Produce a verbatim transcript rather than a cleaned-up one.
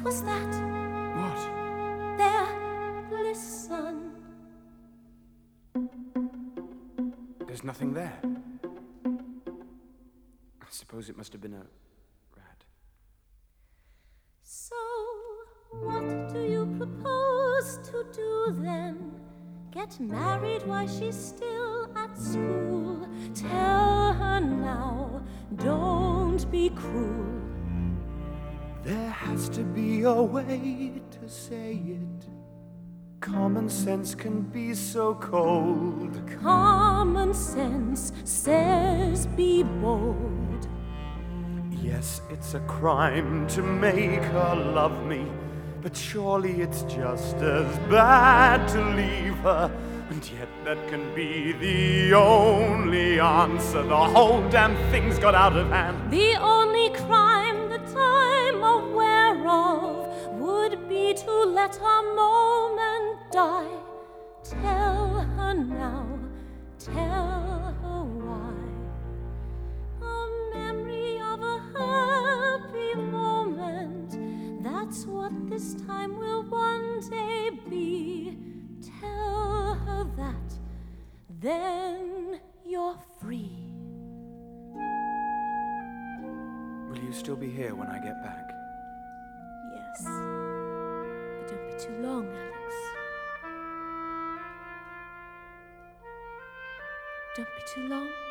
was that? What? There, listen. There's nothing there. I suppose it must have been a rat. So, what do you propose to do then? Get married while she's still at school. Tell her now, don't be cruel. There has to be a way to say it. Common sense can be so cold. Common sense says be bold. Yes, it's a crime to make her love me, but surely it's just as bad to leave her. And yet that can be the only answer. The whole damn thing's got out of hand. The only crime that I'm aware of would be to let a moment die. Tell her now, tell her why. A memory of a happy moment, that's what this time will one day be. Tell her that, then you're free. Will you still be here when I get back? Yes, but don't be too long, Alex. Don't be too long.